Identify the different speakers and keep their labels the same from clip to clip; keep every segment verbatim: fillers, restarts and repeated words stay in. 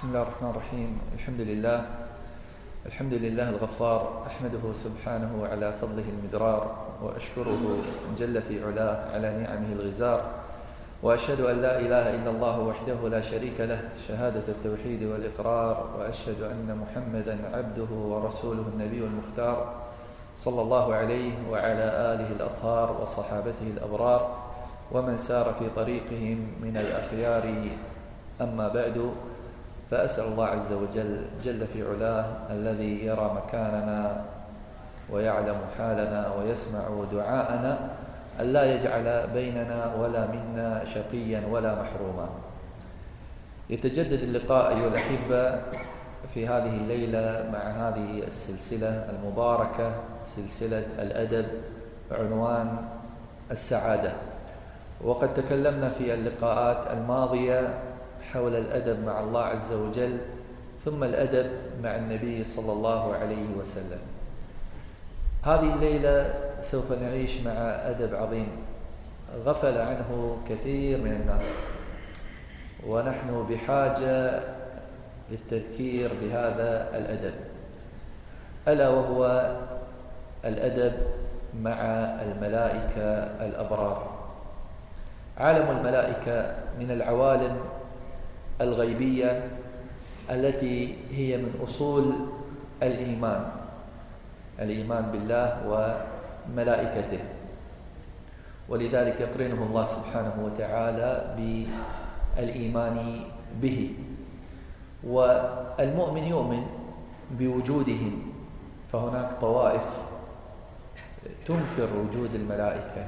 Speaker 1: بسم الله الرحمن الرحيم. الحمد لله الحمد لله الغفار، أحمده سبحانه على فضله المدرار، وأشكره جل في علاه على نعمه الغزار، وأشهد أن لا إله إلا الله وحده لا شريك له شهادة التوحيد والإقرار، وأشهد أن محمدا عبده ورسوله النبي المختار، صلى الله عليه وعلى آله الأطهار وصحابته الأبرار ومن سار في طريقهم من الأخيار. أما بعد، فأسأل الله عز وجل جل في علاه الذي يرى مكاننا ويعلم حالنا ويسمع دعاءنا ألا يجعل بيننا ولا منا شقيا ولا محروما. يتجدد اللقاء أيها الأحبة في هذه الليلة مع هذه السلسلة المباركة، سلسلة الأدب، عنوان السعادة. وقد تكلمنا في اللقاءات الماضية حول الأدب مع الله عز وجل، ثم الأدب مع النبي صلى الله عليه وسلم. هذه الليلة سوف نعيش مع أدب عظيم غفل عنه كثير من الناس، ونحن بحاجة للتذكير بهذا الأدب، ألا وهو الأدب مع الملائكة الأبرار. عالم الملائكة من العوالم الغيبية التي هي من أصول الإيمان، الإيمان بالله وملائكته، ولذلك يقرنه الله سبحانه وتعالى بالإيمان به. والمؤمن يؤمن بوجودهم، فهناك طوائف تنكر وجود الملائكة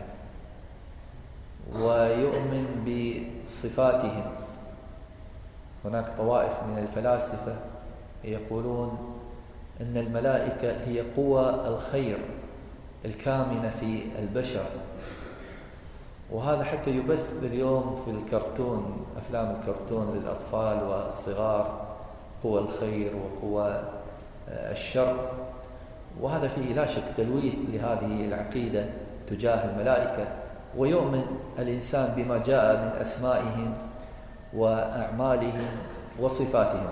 Speaker 1: ويؤمن بصفاتهم. هناك طوائف من الفلاسفة يقولون أن الملائكة هي قوى الخير الكامنة في البشر، وهذا حتى يبث اليوم في الكرتون، أفلام الكرتون للأطفال والصغار، قوى الخير وقوى الشر، وهذا فيه لا شك تلويث لهذه العقيدة تجاه الملائكة. ويؤمن الإنسان بما جاء من أسمائهم وأعمالهم وصفاتهم.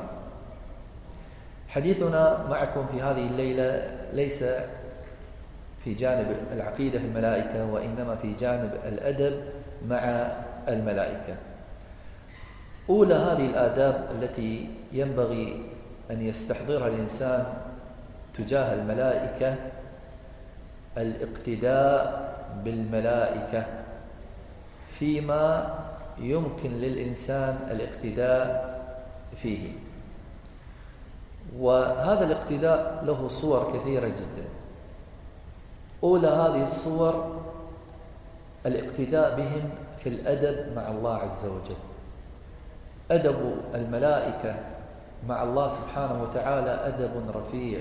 Speaker 1: حديثنا معكم في هذه الليلة ليس في جانب العقيدة في الملائكة، وإنما في جانب الأدب مع الملائكة. أولى هذه الآداب التي ينبغي أن يستحضرها الإنسان تجاه الملائكة الاقتداء بالملائكة فيما يمكن للإنسان الاقتداء فيه. وهذا الاقتداء له صور كثيرة جدا. أولى هذه الصور الاقتداء بهم في الأدب مع الله عز وجل. أدب الملائكة مع الله سبحانه وتعالى أدب رفيع.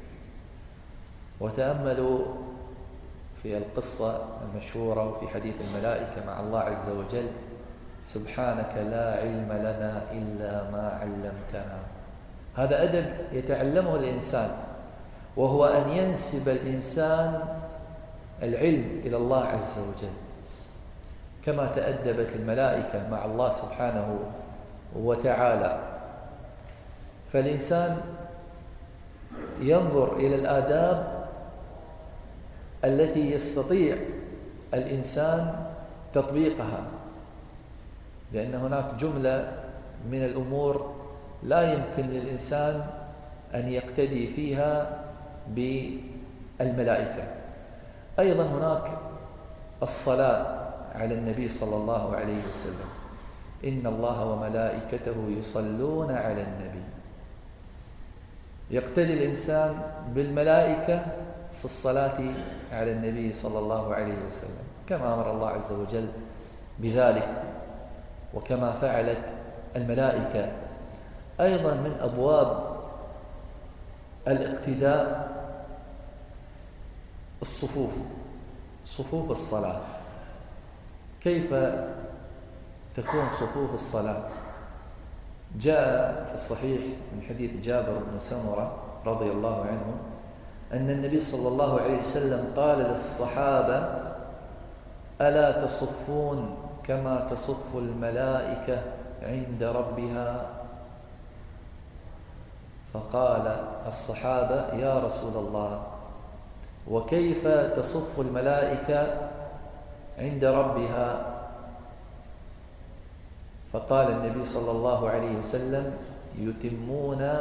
Speaker 1: وتأملوا في القصة المشهورة وفي حديث الملائكة مع الله عز وجل: سبحانك لا علم لنا إلا ما علمتنا. هذا أدب يتعلمه الإنسان، وهو أن ينسب الإنسان العلم إلى الله عز وجل، كما تأدبت الملائكة مع الله سبحانه وتعالى. فالإنسان ينظر إلى الآداب التي يستطيع الإنسان تطبيقها، لأن هناك جملة من الأمور لا يمكن للإنسان أن يقتدي فيها بالملائكة. أيضا هناك الصلاة على النبي صلى الله عليه وسلم: إن الله وملائكته يصلون على النبي. يقتدي الإنسان بالملائكة في الصلاة على النبي صلى الله عليه وسلم، كما أمر الله عز وجل بذلك وكما فعلت الملائكة. أيضا من أبواب الاقتداء الصفوف، صفوف الصلاة. كيف تكون صفوف الصلاة؟ جاء في الصحيح من حديث جابر بن سمرة رضي الله عنه أن النبي صلى الله عليه وسلم قال للصحابة: ألا تصفون كما تصف الملائكة عند ربها؟ فقال الصحابة: يا رسول الله، وكيف تصف الملائكة عند ربها؟ فقال النبي صلى الله عليه وسلم: يتمون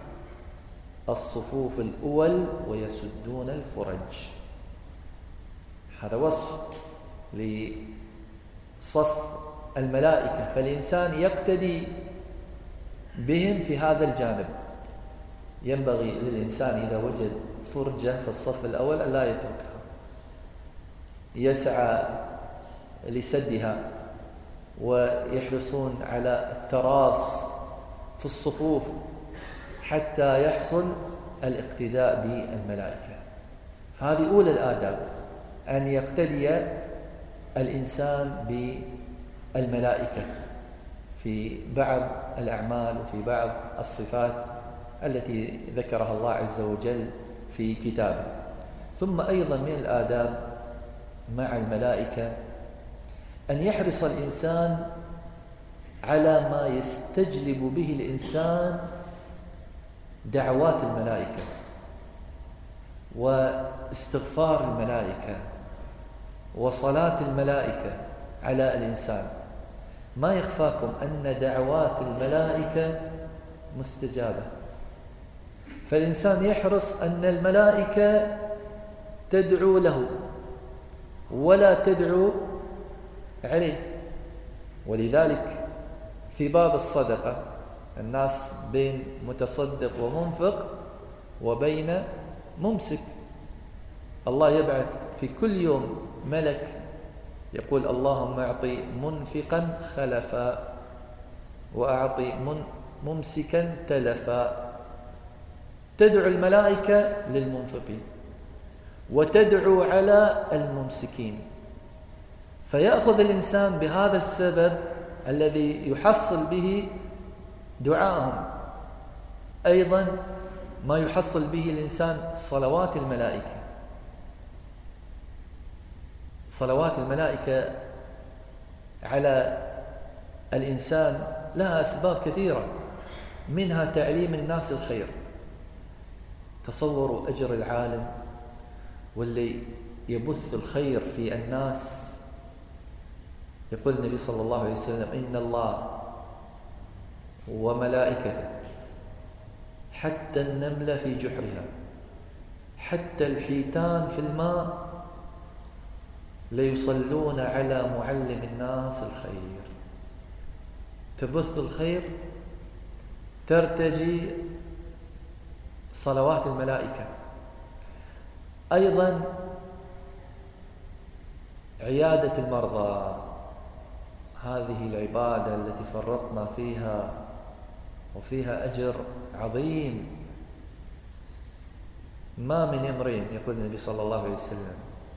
Speaker 1: الصفوف الأول ويسدون الفرج. هذا وصف لصف الملائكة، فالإنسان يقتدي بهم في هذا الجانب. ينبغي للإنسان إذا وجد فرجة في الصف الأول أن لا يتركها، يسعى لسدها، ويحرصون على التراص في الصفوف حتى يحصل الاقتداء بالملائكة. فهذه أولى الآداب، أن يقتدي الإنسان بالملائكة في بعض الأعمال وفي بعض الصفات التي ذكرها الله عز وجل في كتابه. ثم أيضا من الآداب مع الملائكة أن يحرص الإنسان على ما يستجلب به الإنسان دعوات الملائكة واستغفار الملائكة وصلاة الملائكة على الإنسان. ما يخفاكم أن دعوات الملائكة مستجابة، فالإنسان يحرص أن الملائكة تدعو له ولا تدعو عليه. ولذلك في باب الصدقة الناس بين متصدق ومنفق وبين ممسك. الله يبعث في كل يوم ملك يقول: اللهم أعطي منفقا خلفا وأعطي ممسكا تلفا. تدعو الملائكة للمنفقين وتدعو على الممسكين، فيأخذ الإنسان بهذا السبب الذي يحصل به دعاءهم. أيضا ما يحصل به الإنسان صلوات الملائكة. صلوات الملائكة على الإنسان لها أسباب كثيرة، منها تعليم الناس الخير. تصوروا أجر العالم واللي يبث الخير في الناس. يقول النبي صلى الله عليه وسلم: إن الله وملائكته حتى النملة في جحرها حتى الحيتان في الماء ليصلون على معلم الناس الخير. تبث الخير، ترتجي صلوات الملائكة. أيضا عيادة المرضى، هذه العبادة التي فرطنا فيها وفيها أجر عظيم. ما من امرئ، يقول النبي صلى الله عليه وسلم،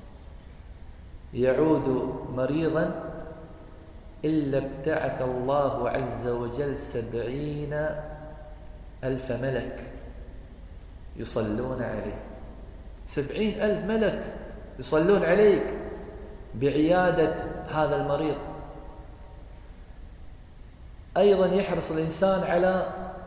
Speaker 1: يعود مريضا إلا ابتعث الله عز وجل سبعين ألف ملك يصلون عليه. سبعين ألف ملك يصلون عليك بعيادة هذا المريض. أيضا يحرص الإنسان على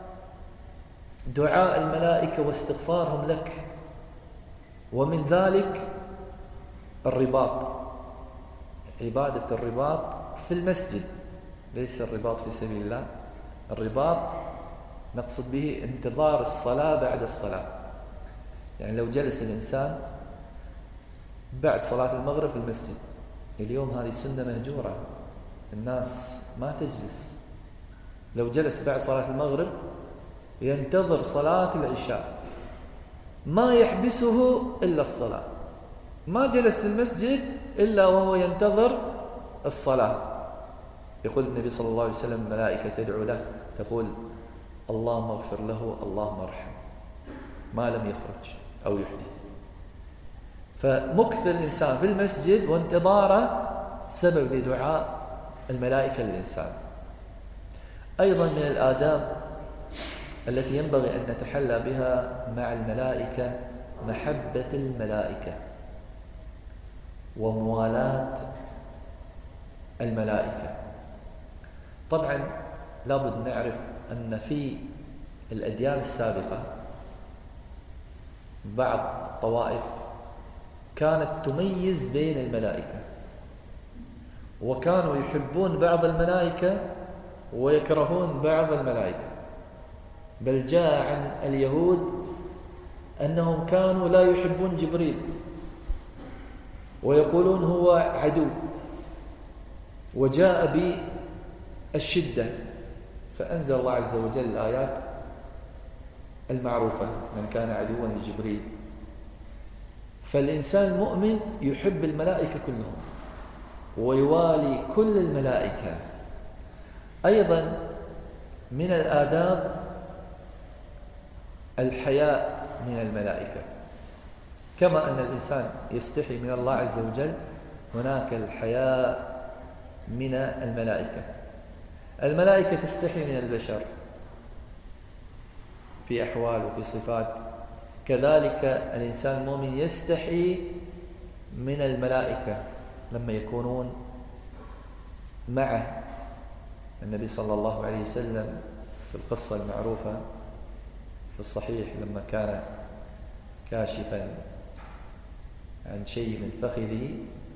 Speaker 1: دعاء الملائكة واستغفارهم لك، ومن ذلك الرباط، عبادة الرباط في المسجد، ليس الرباط في سبيل الله. الرباط نقصد به انتظار الصلاة بعد الصلاة. يعني لو جلس الإنسان بعد صلاة المغرب في المسجد، اليوم هذه سنة مهجورة، الناس ما تجلس. لو جلس بعد صلاة المغرب ينتظر صلاة العشاء، ما يحبسه إلا الصلاة، ما جلس في المسجد إلا وهو ينتظر الصلاة. يقول النبي صلى الله عليه وسلم: الملائكة تدعو له تقول: اللهم اغفر له، اللهم ارحم، ما لم يخرج أو يحدث. فمكث الإنسان في المسجد وانتظاره سبب لدعاء الملائكة للإنسان. أيضا من الآداب التي ينبغي أن نتحلى بها مع الملائكة محبة الملائكة وموالاة الملائكة. طبعا لابد نعرف أن في الأديان السابقة بعض الطوائف كانت تميز بين الملائكة، وكانوا يحبون بعض الملائكة ويكرهون بعض الملائكة، بل جاء عن اليهود أنهم كانوا لا يحبون جبريل ويقولون هو عدو، وجاء بالشدة فأنزل الله عز وجل الآيات المعروفة من كان عدوا لجبريل. فالإنسان المؤمن يحب الملائكة كلهم ويوالي كل الملائكة. أيضا من الآداب الحياء من الملائكة، كما أن الإنسان يستحي من الله عز وجل هناك الحياء من الملائكة. الملائكة تستحي من البشر في أحوال وفي صفات، كذلك الإنسان المؤمن يستحي من الملائكة لما يكونون معه. النبي صلى الله عليه وسلم في القصة المعروفة في الصحيح لما كان كاشفا عن شيء من فخذه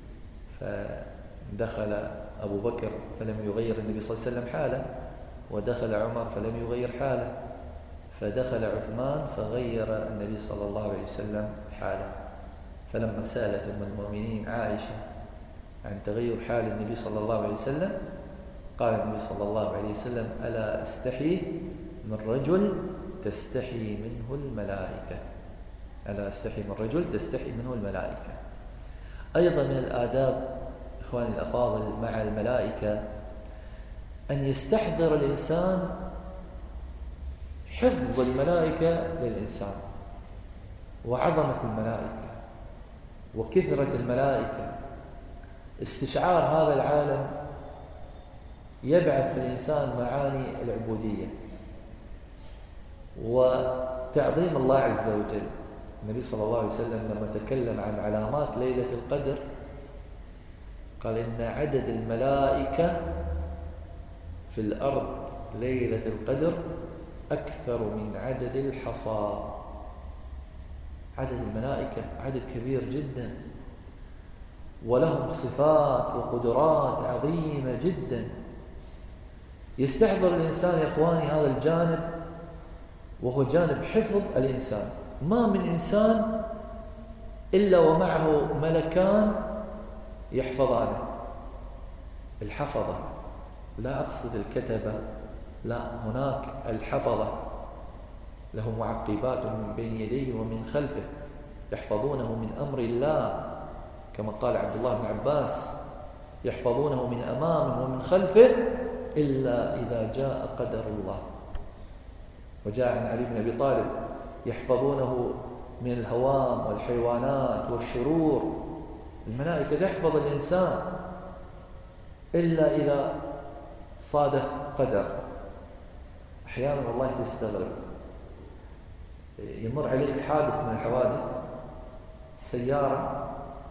Speaker 1: فدخل أبو بكر فلم يغير النبي صلى الله عليه وسلم حاله، ودخل عمر فلم يغير حاله، فدخل عثمان فغير النبي صلى الله عليه وسلم حاله. فلما سألت أم المؤمنين عائشة عن تغير حال النبي صلى الله عليه وسلم قال النبي صلى الله عليه وسلم: ألا أستحي من رجل تستحي منه الملائكة. ألا أستحي من رجل تستحي منه الملائكة. أيضا من الآداب إخواني الأفاضل مع الملائكة أن يستحضر الإنسان حفظ الملائكة للإنسان وعظمة الملائكة وكثرة الملائكة. استشعار هذا العالم يبعث في الإنسان معاني العبودية وتعظيم الله عز وجل. النبي صلى الله عليه وسلم لما تكلم عن علامات ليلة القدر قال: إن عدد الملائكة في الأرض ليلة القدر أكثر من عدد الحصى. عدد الملائكة عدد كبير جدا، ولهم صفات وقدرات عظيمة جدا. يستحضر الإنسان يا إخواني هذا الجانب، وهو جانب حفظ الإنسان. ما من إنسان إلا ومعه ملكان يحفظانه. الحفظة، لا أقصد الكتبة، لا، هناك الحفظة، له معقبات من بين يديه ومن خلفه يحفظونه من أمر الله، كما قال عبد الله بن عباس: يحفظونه من أمامه ومن خلفه إلا إذا جاء قدر الله. وجاء عن علي بن أبي طالب: يحفظونه من الهوام والحيوانات والشرور. الملائكة تحفظ الإنسان إلا إذا صادف قدر. أحيانا والله تستغرب، يمر عليك حادث من الحوادث، سيارة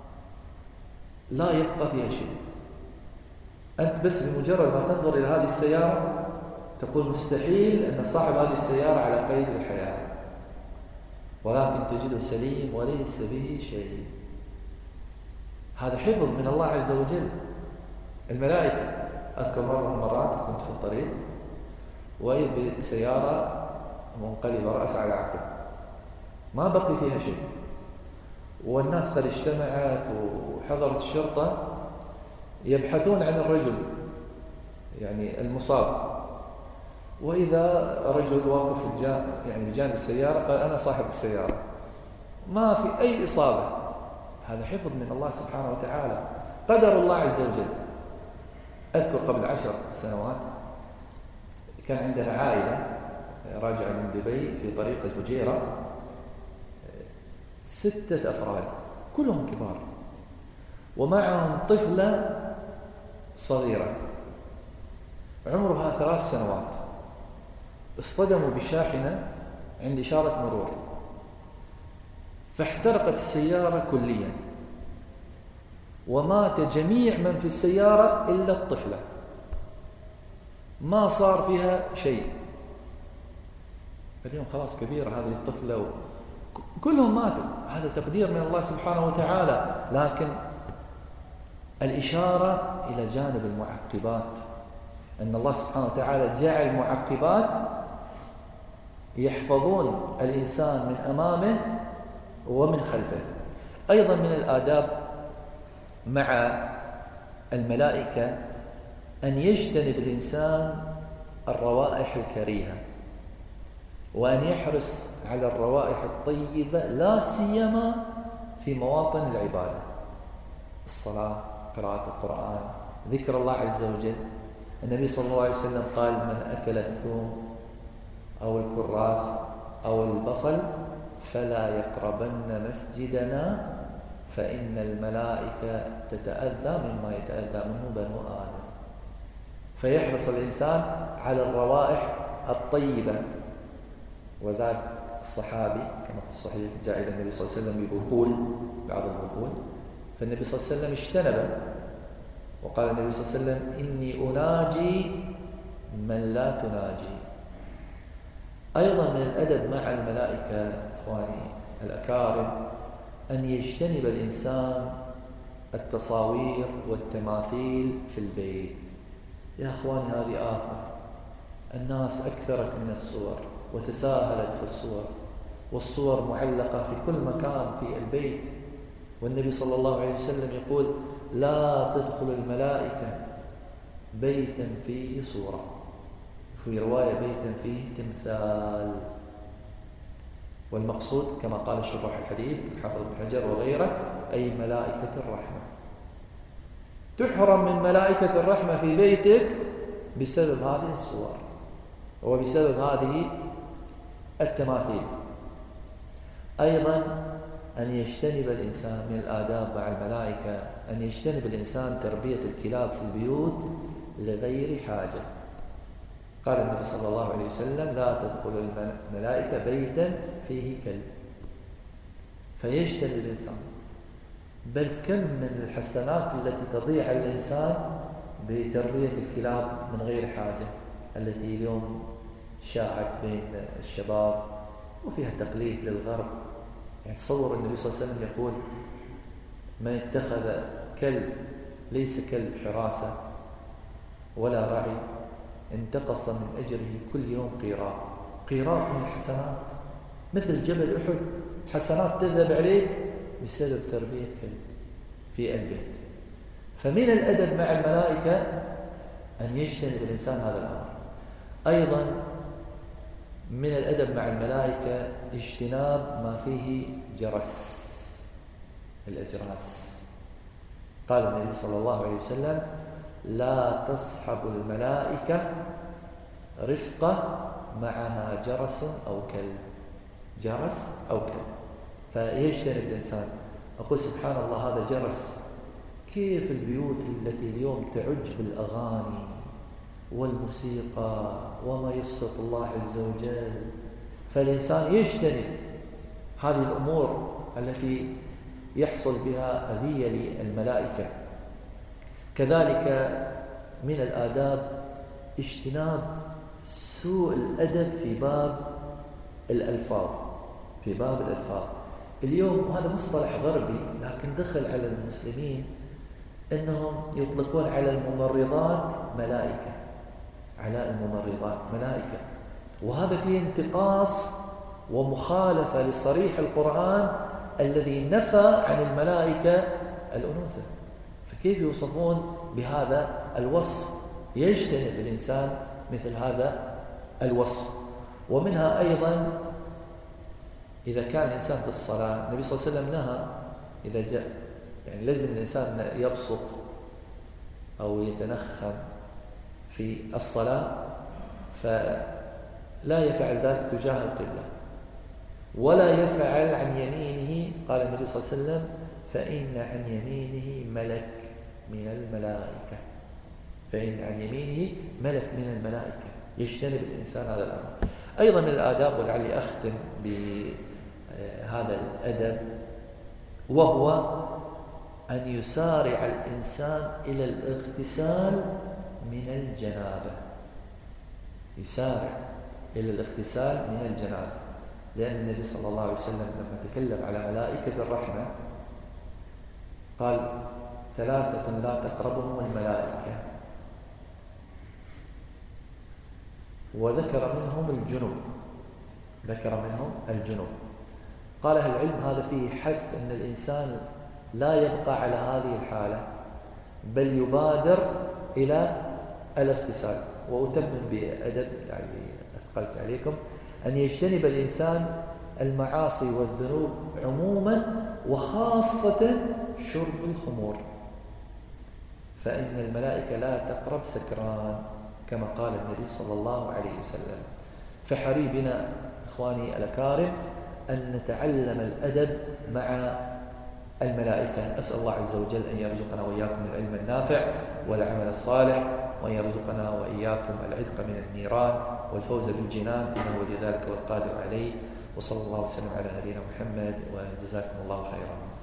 Speaker 1: لا يبقى فيها شيء، أنت بس بمجرد ما تنظر إلى هذه السيارة تقول مستحيل أن صاحب هذه السيارة على قيد الحياة، ولكن تجده سليم وليس به شيء. هذا حفظ من الله عز وجل. الملائكة، أذكر مرة من المرات كنت في الطريق وإذ بسيارة منقلبة رأس على عقب، ما بقي فيها شيء، والناس قد اجتمعت وحضرت الشرطة يبحثون عن الرجل يعني المصاب، وإذا رجل واقف يعني بجانب السيارة قال: أنا صاحب السيارة، ما في أي إصابة. هذا حفظ من الله سبحانه وتعالى، قدر الله عز وجل. أذكر قبل عشر سنوات كان عندنا عائلة راجعة من دبي في طريق الفجيرة، ستة أفراد كلهم كبار، ومعهم طفلة صغيرة عمرها ثلاث سنوات. اصطدموا بشاحنة عند إشارة مرور، فاحترقت السيارة كليا، ومات جميع من في السيارة إلا الطفلة، ما صار فيها شيء. اليوم خلاص كبيرة هذه الطفلة كلهم ماتوا، هذا تقدير من الله سبحانه وتعالى. لكن الإشارة إلى جانب المعقبات، أن الله سبحانه وتعالى جعل معقبات يحفظون الإنسان من أمامه ومن خلفه. أيضا من الآداب مع الملائكة أن يجتنب الإنسان الروائح الكريهة، وأن يحرص على الروائح الطيبة، لا سيما في مواطن العبادة، الصلاة، قراءة القرآن، ذكر الله عز وجل. النبي صلى الله عليه وسلم قال: من أكل الثوم أو الكراث أو البصل فلا يقربن مسجدنا فإن الملائكة تتأذى مما يتأذى منه بنو آدم. فيحرص الإنسان على الروائح الطيبة. وذاك الصحابي كما في الصحيح جاء إلى النبي صلى الله عليه وسلم ببقول، بعض البقول، فالنبي صلى الله عليه وسلم اجتنبه، وقال النبي صلى الله عليه وسلم: إني أناجي من لا تناجي. أيضا من الأدب مع الملائكة إخواني الأكارم أن يجتنب الإنسان التصاوير والتماثيل في البيت. يا أخواني هذه آفة، الناس أكثرت من الصور وتساهلت في الصور، والصور معلقة في كل مكان في البيت. والنبي صلى الله عليه وسلم يقول: لا تدخل الملائكة بيتا فيه صورة، في رواية بيتا فيه تمثال. والمقصود كما قال شراح الحديث حافظ بن حجر وغيره أي ملائكة الرحمة. تحرم من ملائكة الرحمة في بيتك بسبب هذه الصور وبسبب هذه التماثيل. أيضا أن يجتنب الإنسان من الآداب مع الملائكة أن يجتنب الإنسان تربية الكلاب في البيوت لغير حاجة. قال النبي صلى الله عليه وسلم: لا تدخل الملائكة بيتا فيه كلب. فيجتنب الإنسان. بل كم من الحسنات التي تضيع الإنسان بتربية الكلاب من غير حاجة، التي اليوم شاعت بين الشباب وفيها تقليد للغرب. يعني تصور النبي صلى الله عليه وسلم يقول: من اتخذ كلب ليس كلب حراسة ولا رعي انتقص من أجره كل يوم قيراط. قيراط من الحسنات مثل جبل أحد، حسنات تذهب عليه بسبب تربية كلب في البيت. فمن الأدب مع الملائكة أن يجتنب الإنسان هذا الأمر. أيضا من الأدب مع الملائكة اجتناب ما فيه جرس، الأجراس. قال النبي صلى الله عليه وسلم: لا تصحب الملائكة رفقة معها جرس أو كلب، جرس أو كلب. فيجتنب الإنسان. أقول سبحان الله، هذا جرس. كيف البيوت التي اليوم تعج بالأغاني والموسيقى وما يسخط الله عز وجل. فالإنسان يجتنب هذه الأمور التي يحصل بها أذية للملائكة. كذلك من الآداب اجتناب سوء الأدب في باب الألفاظ، في باب الألفاظ. اليوم هذا مصطلح غربي لكن دخل على المسلمين، أنهم يطلقون على الممرضات ملائكة، على الممرضات ملائكة، وهذا فيه انتقاص ومخالفة لصريح القرآن الذي نفى عن الملائكة الأنوثة. فكيف يوصفون بهذا الوصف؟ يجتنب الإنسان مثل هذا الوصف. ومنها أيضا إذا كان الإنسان في الصلاة، النبي صلى الله عليه وسلم نهى إذا جاء يعني لازم الإنسان يبصق أو يتنخم في الصلاة، فلا يفعل ذلك تجاه القبلة ولا يفعل عن يمينه. قال النبي صلى الله عليه وسلم: فإن عن يمينه ملك من الملائكة، فإن عن يمينه ملك من الملائكة. يجتنب الإنسان هذا الأمر. أيضا من الآداب، ولعلي أختم بهذا الأدب، وهو أن يسارع الإنسان إلى الاغتسال من الجنابة. يسارع إلى الاغتسال من الجنابة، لأن النبي صلى الله عليه وسلم لما تكلم على ملائكة الرحمة قال ثلاثة لا تقربهم الملائكة، وذكر منهم الجنوب، ذكر منهم الجنوب. قال أهل العلم هذا فيه حث أن الإنسان لا يبقى على هذه الحالة، بل يبادر إلى الاغتسال. وأتمم بأدب يعني أثقلت عليكم أن يجتنب الإنسان المعاصي والذنوب عموما، وخاصة شرب الخمور، فإن الملائكة لا تقرب سكران كما قال النبي صلى الله عليه وسلم. فحري بنا إخواني الأكارم أن نتعلم الأدب مع الملائكة. أسأل الله عز وجل أن يرزقنا وإياكم العلم النافع والعمل الصالح، وأن يرزقنا وإياكم العتق من النيران والفوز بالجنان، إنه ولي ذلك والقادر عليه. وصلى الله وسلم على نبينا محمد، وجزاكم الله خيرا.